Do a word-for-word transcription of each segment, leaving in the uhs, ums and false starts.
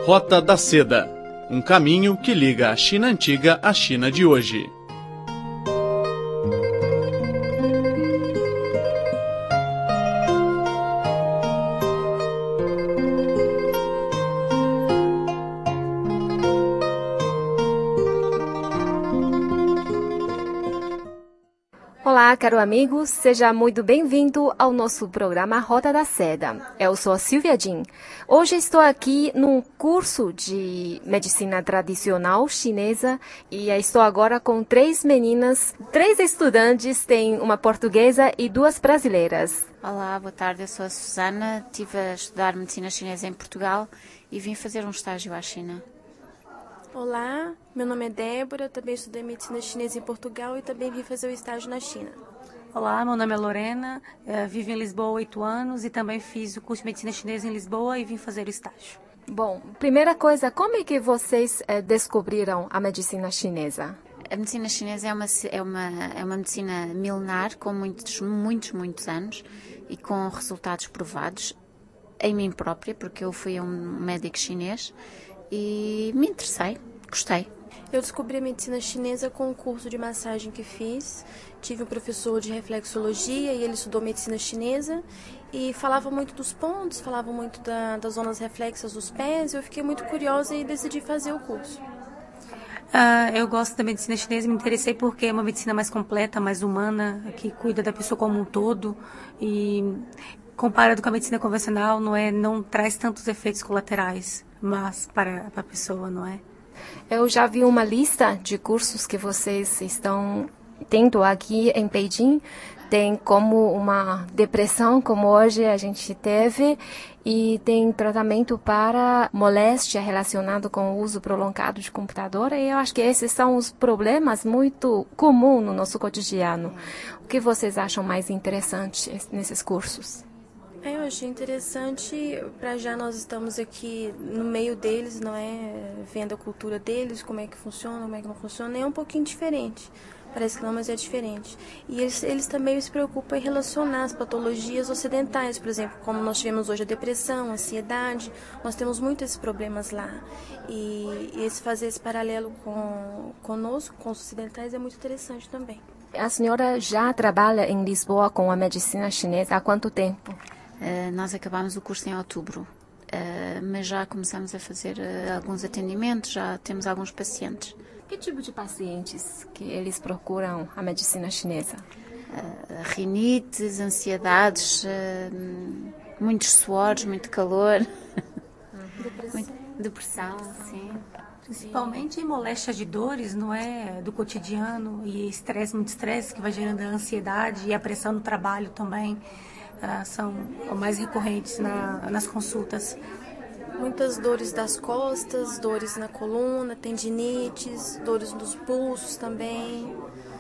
Rota da Seda, um caminho que liga a China antiga à China de hoje. Olá, caro amigo, seja muito bem-vindo ao nosso programa Rota da Seda. Eu sou Silvia Jin. Hoje estou aqui num curso de medicina tradicional chinesa e estou agora com três meninas, três estudantes, tem uma portuguesa e duas brasileiras. Olá, boa tarde, eu sou a Susana, estive a estudar medicina chinesa em Portugal e vim fazer um estágio à China. Olá, meu nome é Débora, também estudei medicina chinesa em Portugal e também vim fazer o estágio na China. Olá, meu nome é Lorena, vivo em Lisboa há oito anos e também fiz o curso de medicina chinesa em Lisboa e vim fazer o estágio. Bom, primeira coisa, como é que vocês eh, descobriram a medicina chinesa? A medicina chinesa é uma, é uma, é uma medicina milenar, com muitos, muitos, muitos anos e com resultados provados em mim própria, porque eu fui a um médico chinês e me interessei, gostei. Eu descobri a medicina chinesa com o curso de massagem que fiz. Tive um professor de reflexologia e ele estudou medicina chinesa e falava muito dos pontos, falava muito da, das zonas reflexas dos pés. Eu fiquei muito curiosa e decidi fazer o curso. Uh, eu gosto da medicina chinesa, me interessei porque é uma medicina mais completa, mais humana, que cuida da pessoa como um todo e comparado com a medicina convencional, não é, não traz tantos efeitos colaterais, mas para, para a pessoa, não é? Eu já vi uma lista de cursos que vocês estão tendo aqui em Beijing. Tem como uma depressão, como hoje a gente teve, e tem tratamento para moléstia relacionado com o uso prolongado de computador. E eu acho que esses são os problemas muito comuns no nosso cotidiano. O que vocês acham mais interessante nesses cursos? Eu achei interessante, para já nós estamos aqui no meio deles, não é? Vendo a cultura deles, como é que funciona, como é que não funciona, é um pouquinho diferente. Parece que não, mas é diferente. E eles, eles também se preocupam em relacionar as patologias ocidentais, por exemplo, como nós tivemos hoje a depressão, a ansiedade, nós temos muitos esses problemas lá. E, e esse, fazer esse paralelo com, conosco, com os ocidentais, é muito interessante também. A senhora já trabalha em Lisboa com a medicina chinesa há quanto tempo? Uh, nós acabámos o curso em outubro, uh, mas já começamos a fazer uh, alguns atendimentos, já temos alguns pacientes. Que tipo de pacientes que eles procuram a medicina chinesa? Uh, rinites, ansiedades, uh, muitos suores, muito calor, Depressão. muito, depressão, sim. Principalmente moléstia de dores, não é, do cotidiano e estresse, muito estresse que vai gerando a ansiedade e a pressão no trabalho também. Uh, são mais recorrentes na, nas consultas. Muitas dores das costas, dores na coluna, tendinites, dores nos pulsos também,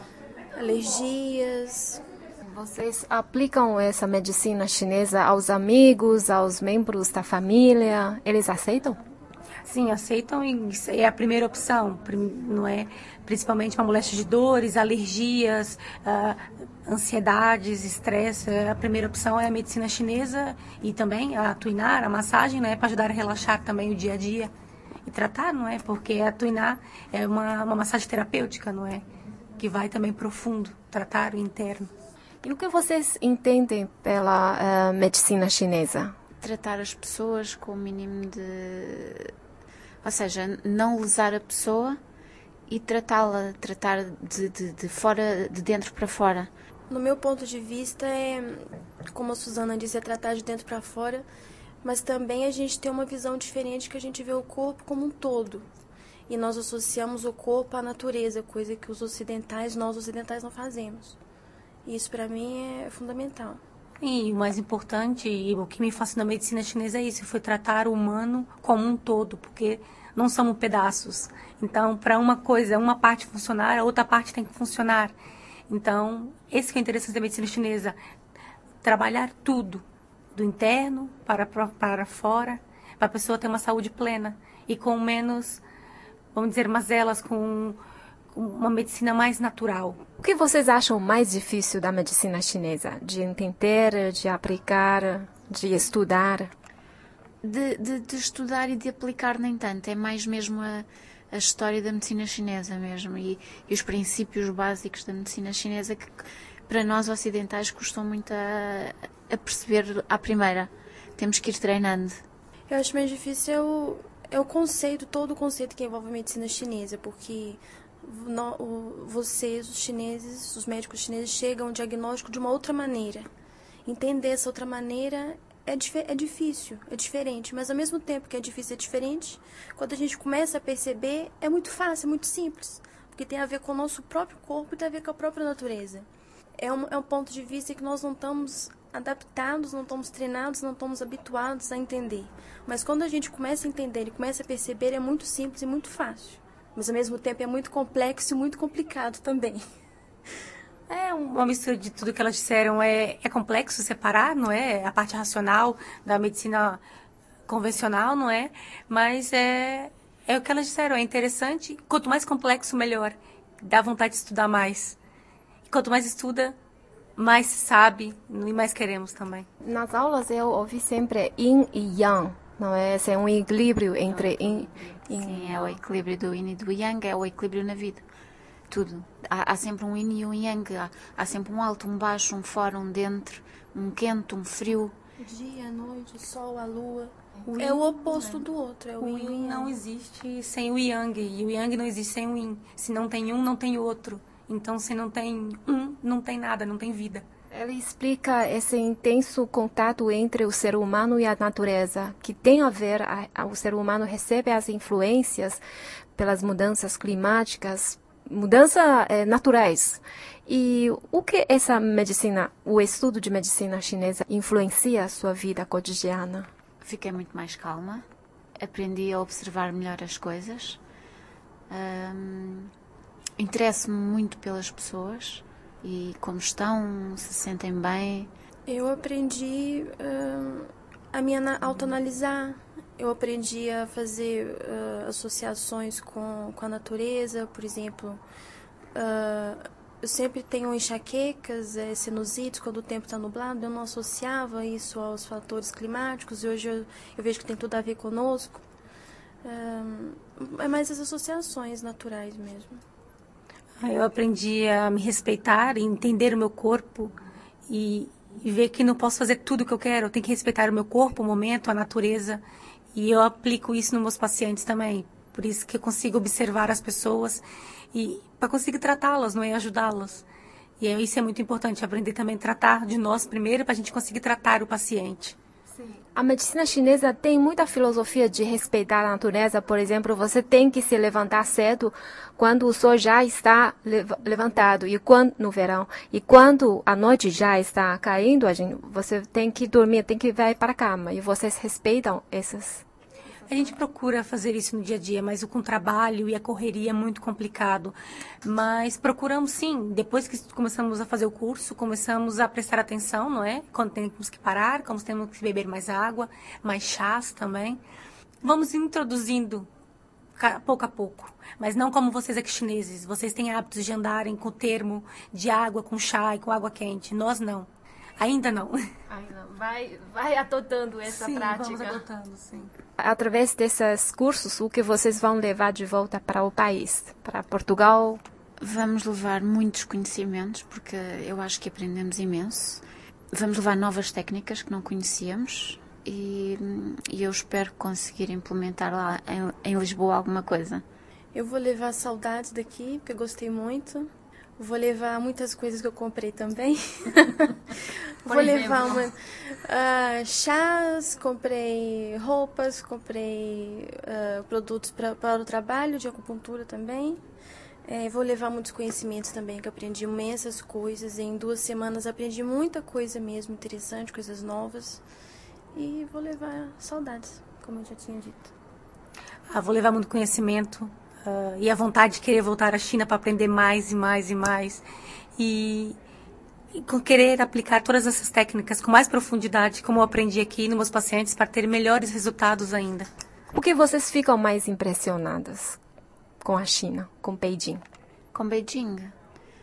alergias. Vocês aplicam essa medicina chinesa aos amigos, aos membros da família? Eles aceitam? Sim, aceitam e é a primeira opção, não é? Principalmente para moléstia de dores, alergias, uh, ansiedades, estresse. A primeira opção é a medicina chinesa e também a tuinar, a massagem, né, para ajudar a relaxar também o dia a dia e tratar, não é? Porque a tuinar é uma, uma massagem terapêutica, não é? Que vai também profundo, tratar o interno. E o que vocês entendem pela uh, medicina chinesa? Tratar as pessoas com o mínimo de... Ou seja, não lesar a pessoa e tratá-la, tratar de, de, de, fora, de dentro para fora. No meu ponto de vista, é, como a Susana disse, é tratar de dentro para fora, mas também a gente tem uma visão diferente, que a gente vê o corpo como um todo. E nós associamos o corpo à natureza, coisa que os ocidentais, nós ocidentais não fazemos. E isso para mim é fundamental. E o mais importante, e o que me fascinou na medicina chinesa é isso, foi tratar o humano como um todo, porque não somos pedaços. Então, para uma coisa, uma parte funcionar, a outra parte tem que funcionar. Então, esse que é o interessante da medicina chinesa, trabalhar tudo, do interno para, para fora, para a pessoa ter uma saúde plena e com menos, vamos dizer, mazelas, com uma medicina mais natural. O que vocês acham mais difícil da medicina chinesa? De entender, de aplicar, de estudar? de, de, de estudar e de aplicar nem tanto. É mais mesmo a, a história da medicina chinesa mesmo e, e os princípios básicos da medicina chinesa que para nós ocidentais custam muito a, a perceber à primeira. Temos que ir treinando. Eu acho mais difícil é o, é o conceito, todo o conceito que envolve a medicina chinesa, porque no, o, vocês, os chineses, os médicos chineses, chegam ao diagnóstico de uma outra maneira. Entender essa outra maneira é, é difícil, é diferente, mas ao mesmo tempo que é difícil, é diferente, quando a gente começa a perceber, é muito fácil, é muito simples, porque tem a ver com o nosso próprio corpo e tem a ver com a própria natureza. É um, é um ponto de vista que nós não estamos adaptados, não estamos treinados, não estamos habituados a entender. Mas quando a gente começa a entender e começa a perceber, é muito simples e muito fácil. Mas ao mesmo tempo é muito complexo e muito complicado também. É uma mistura de tudo que elas disseram. É, é complexo separar, não é? A parte racional da medicina convencional, não é? Mas é, é o que elas disseram, é interessante. Quanto mais complexo, melhor. Dá vontade de estudar mais. E quanto mais estuda, mais se sabe e mais queremos também. Nas aulas eu ouvi sempre yin e yang, não é? Esse é um equilíbrio entre yin e yang. Sim, é o equilíbrio do yin e do yang, é o equilíbrio na vida. Tudo. Há, há sempre um yin e um yang, há, há sempre um alto, um baixo, um fora, um dentro, um quente, um frio. O dia, a noite, o sol, a lua. O é o oposto do outro. É o, o yin não existe sem o yang, e o yang não existe sem o yin. Se não tem um, não tem outro. Então, se não tem um, não tem nada, não tem vida. Ele explica esse intenso contato entre o ser humano e a natureza, que tem a ver, a, a, o ser humano recebe as influências pelas mudanças climáticas, mudanças eh, naturais. E o que essa medicina, o estudo de medicina chinesa influencia a sua vida cotidiana? Fiquei muito mais calma, aprendi a observar melhor as coisas. Hum... Interesso-me muito pelas pessoas e como estão, se sentem bem. Eu aprendi uh, a me autoanalisar, eu aprendi a fazer uh, associações com, com a natureza, por exemplo. Uh, eu sempre tenho enxaquecas, é, sinusites, quando o tempo está nublado, eu não associava isso aos fatores climáticos e hoje eu, eu vejo que tem tudo a ver conosco. Uh, é mais as associações naturais mesmo. Eu aprendi a me respeitar, entender o meu corpo e, e ver que não posso fazer tudo o que eu quero. Eu tenho que respeitar o meu corpo, o momento, a natureza. E eu aplico isso nos meus pacientes também. Por isso que eu consigo observar as pessoas e para conseguir tratá-las, não é? Ajudá-las. E isso é muito importante, aprender também a tratar de nós primeiro para a gente conseguir tratar o paciente. A medicina chinesa tem muita filosofia de respeitar a natureza. Por exemplo, você tem que se levantar cedo quando o sol já está levantado e quando, no verão. E quando a noite já está caindo, a gente, você tem que dormir, tem que ir para a cama. E vocês respeitam essas? A gente procura fazer isso no dia a dia, mas com o trabalho e a correria é muito complicado. Mas procuramos sim, depois que começamos a fazer o curso, começamos a prestar atenção, não é? Quando temos que parar, quando temos que beber mais água, mais chás também. Vamos introduzindo pouco a pouco, mas não como vocês aqui chineses. Vocês têm hábitos de andarem com o termo de água com chá e com água quente. Nós não. Ainda não. Ainda vai, vai adotando essa sim, prática. Vamos adotando, sim. Através desses cursos, o que vocês vão levar de volta para o país, para Portugal? Vamos levar muitos conhecimentos, porque eu acho que aprendemos imenso. Vamos levar novas técnicas que não conhecíamos e, e eu espero conseguir implementar lá em, em Lisboa alguma coisa. Eu vou levar saudades daqui, porque eu gostei muito. Vou levar muitas coisas que eu comprei também. Vou levar uma, uh, chás, comprei roupas, comprei uh, produtos pra, para o trabalho de acupuntura também. É, vou levar muitos conhecimentos também, que eu aprendi imensas coisas. Em duas semanas aprendi muita coisa mesmo, interessante, coisas novas. E vou levar saudades, como eu já tinha dito. Ah, vou levar muito conhecimento. Uh, e a vontade de querer voltar à China para aprender mais e mais e mais. E, e querer aplicar todas essas técnicas com mais profundidade, como eu aprendi aqui nos meus pacientes, para ter melhores resultados ainda. Por que vocês ficam mais impressionadas com a China, com Beijing? Com Beijing?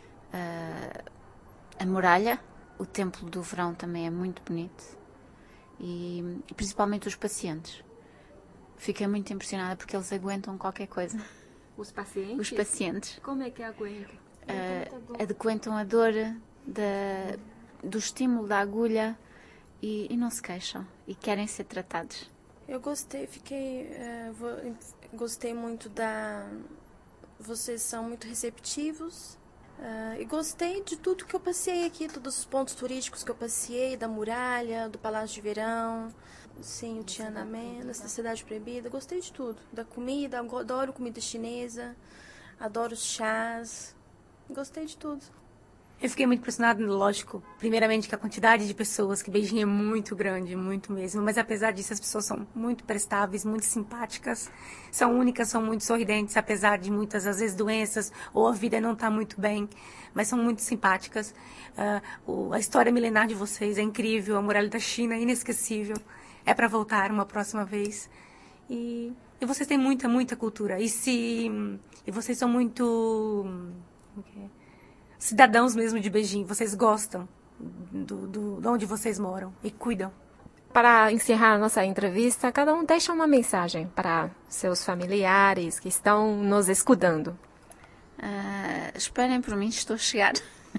Uh, a muralha, o templo do verão também é muito bonito. e, e principalmente os pacientes. Fiquei muito impressionada porque eles aguentam qualquer coisa. Os pacientes? Os pacientes. Como é que aguentam? Uh, aguentam a dor da, do estímulo da agulha e, e não se queixam e querem ser tratados. Eu gostei, fiquei, uh, vou, gostei muito da... Vocês são muito receptivos. Uh, e gostei de tudo que eu passei aqui, todos os pontos turísticos que eu passei, da muralha, do Palácio de Verão, sim, o Tiananmen, da Cidade Proibida. Gostei de tudo, da comida, adoro comida chinesa, adoro os chás, gostei de tudo. Eu fiquei muito impressionada, lógico, primeiramente que a quantidade de pessoas, que Beijing é muito grande, muito mesmo, mas apesar disso as pessoas são muito prestáveis, muito simpáticas, são únicas, são muito sorridentes, apesar de muitas, às vezes, doenças ou a vida não estar muito bem, mas são muito simpáticas. Uh, o, a história milenar de vocês é incrível, a muralha da China é inesquecível, é para voltar uma próxima vez. E, e vocês têm muita, muita cultura, e, se, e vocês são muito... Okay, cidadãos mesmo de Beijing, vocês gostam do, do, de onde vocês moram e cuidam. Para encerrar a nossa entrevista, cada um deixa uma mensagem para seus familiares que estão nos escutando. Uh, esperem por mim, estou a chegar.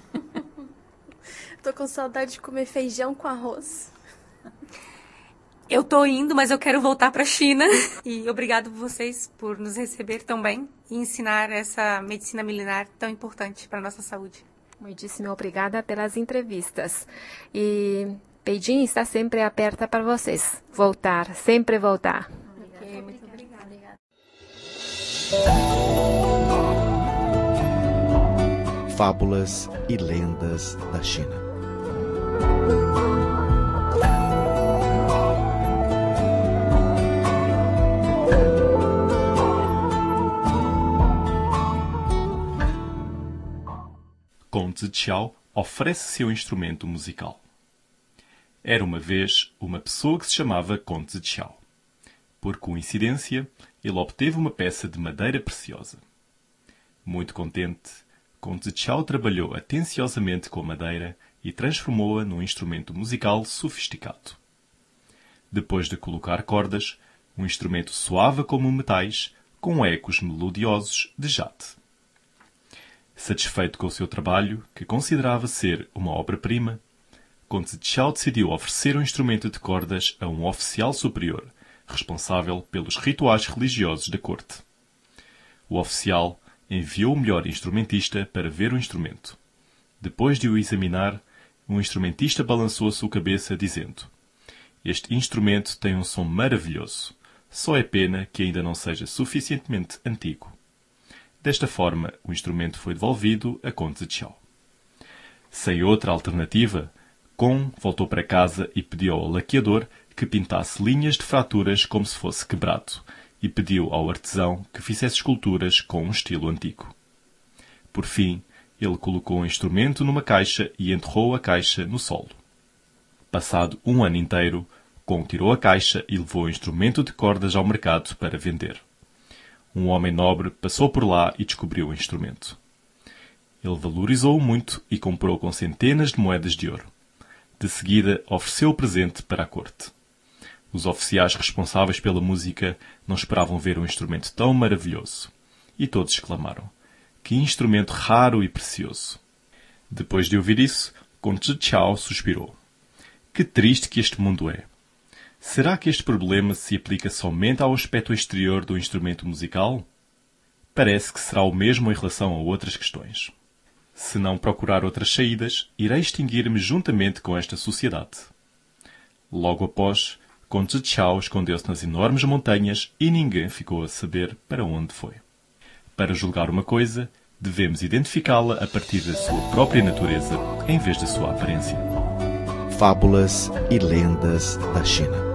Estou com saudade de comer feijão com arroz. Eu estou indo, mas eu quero voltar para a China. E obrigado vocês por nos receber tão bem e ensinar essa medicina milenar tão importante para a nossa saúde. Muitíssimo obrigada pelas entrevistas. E Beijing está sempre aberta para vocês. Voltar, sempre voltar. Okay, muito obrigada. Fábulas e lendas da China. Gong Ziqiao oferece seu instrumento musical. Era uma vez uma pessoa que se chamava Gong Ziqiao. Por coincidência, ele obteve uma peça de madeira preciosa. Muito contente, Gong Ziqiao trabalhou atenciosamente com a madeira e transformou-a num instrumento musical sofisticado. Depois de colocar cordas, o instrumento soava como metais, com ecos melodiosos de jade. Satisfeito com o seu trabalho, que considerava ser uma obra-prima, Gong Ziqiao decidiu oferecer um instrumento de cordas a um oficial superior, responsável pelos rituais religiosos da corte. O oficial enviou o melhor instrumentista para ver o instrumento. Depois de o examinar, o instrumentista balançou a sua cabeça, dizendo: "Este instrumento tem um som maravilhoso. Só é pena que ainda não seja suficientemente antigo." Desta forma, o instrumento foi devolvido a Gong Ziqiao. Sem outra alternativa, Gong voltou para casa e pediu ao laqueador que pintasse linhas de fraturas como se fosse quebrado e pediu ao artesão que fizesse esculturas com um estilo antigo. Por fim, ele colocou o instrumento numa caixa e enterrou a caixa no solo. Passado um ano inteiro, Gong tirou a caixa e levou o instrumento de cordas ao mercado para vender. Um homem nobre passou por lá e descobriu o instrumento. Ele valorizou-o muito e comprou com centenas de moedas de ouro. De seguida, ofereceu o presente para a corte. Os oficiais responsáveis pela música não esperavam ver um instrumento tão maravilhoso. E todos exclamaram: "Que instrumento raro e precioso!" Depois de ouvir isso, Gong Ziqiao suspirou. "Que triste que este mundo é! Será que este problema se aplica somente ao aspecto exterior do instrumento musical? Parece que será o mesmo em relação a outras questões. Se não procurar outras saídas, irei extinguir-me juntamente com esta sociedade." Logo após, Gong Ziqiao escondeu-se nas enormes montanhas e ninguém ficou a saber para onde foi. Para julgar uma coisa, devemos identificá-la a partir da sua própria natureza, em vez da sua aparência. Fábulas e lendas da China.